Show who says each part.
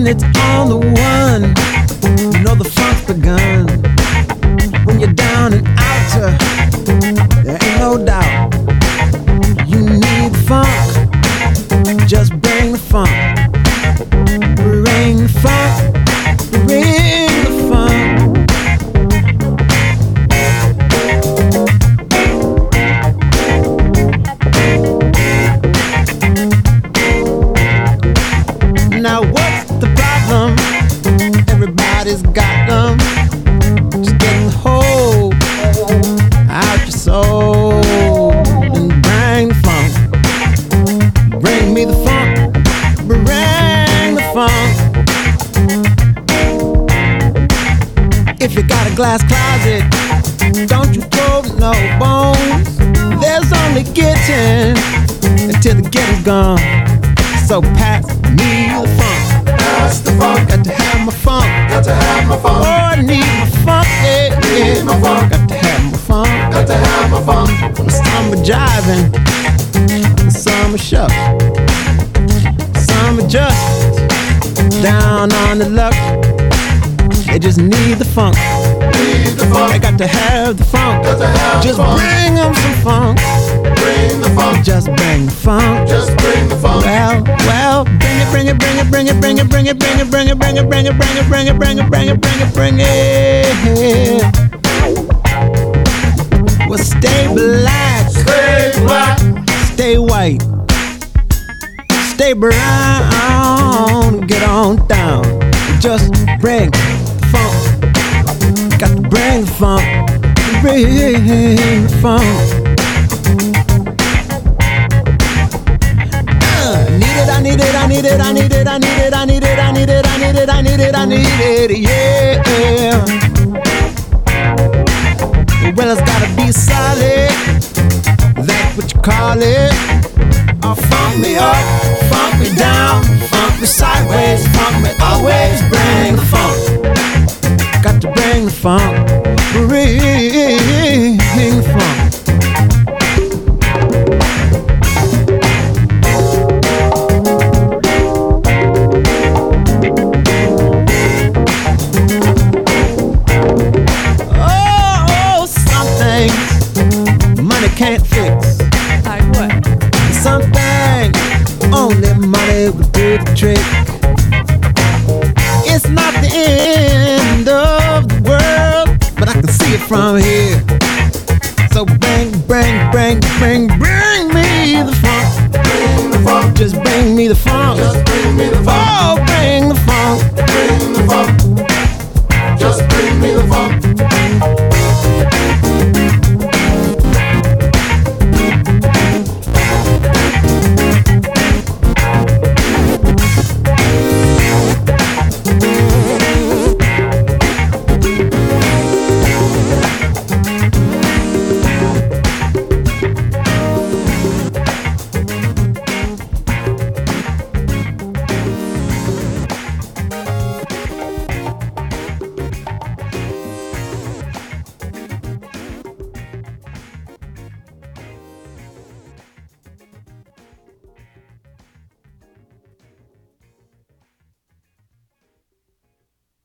Speaker 1: when it's on the one, you know the funk's begun. When you're down and out, there ain't no doubt. You need the funk, just bring the funk. Bring the funk, bring the funk. Now what's the problem? Everybody's got them. Just get the whole out your soul and bring the funk. Bring me the funk. Bring the funk. If you got a glass closet, don't you throw no bones. There's only getting until the getting's gone. So pass me the funk.
Speaker 2: Pass the funk.
Speaker 1: Got to have my funk.
Speaker 2: Got to have my funk.
Speaker 1: Oh, I need my funk. Yeah,
Speaker 2: Need my funk.
Speaker 1: Got to have my funk.
Speaker 2: Got to have my funk.
Speaker 1: Some are jiving, some are shucks, some are just down on the luck. They just need the funk.
Speaker 2: Need the funk.
Speaker 1: They got to have the funk.
Speaker 2: Got to have
Speaker 1: Just
Speaker 2: the funk.
Speaker 1: bring them some funk.
Speaker 2: Bring the funk.
Speaker 1: Just bring the funk.
Speaker 2: Just bring the funk.
Speaker 1: Well, bring it, bring it, bring it, bring it, bring it, bring it, bring it, bring it, bring it, bring it, bring it, bring it, bring it, bring it, bring it, bring it. Well, stay black,
Speaker 2: Stay black.
Speaker 1: stay white, stay brown, get on down. Just bring the funk. Got to bring the funk. Bring the funk. I need it, I need it, I need it, I need it, I need it, I need it, I need it, I need it, I need it, yeah. Well, it's gotta be solid, that's what you call it. Funk me up, funk me down, funk me sideways, funk me always. Bring the funk, got to bring the funk, bring the funk. Can't fix.
Speaker 3: Like what?
Speaker 1: Something only money would do the trick. It's not the end of the world, but I can see it from here. So bring me the funk.
Speaker 2: Bring the funk.
Speaker 1: Just bring me the funk.
Speaker 2: Just bring me the funk.
Speaker 1: Oh, bring the funk.
Speaker 2: Bring the funk. Just bring me the funk.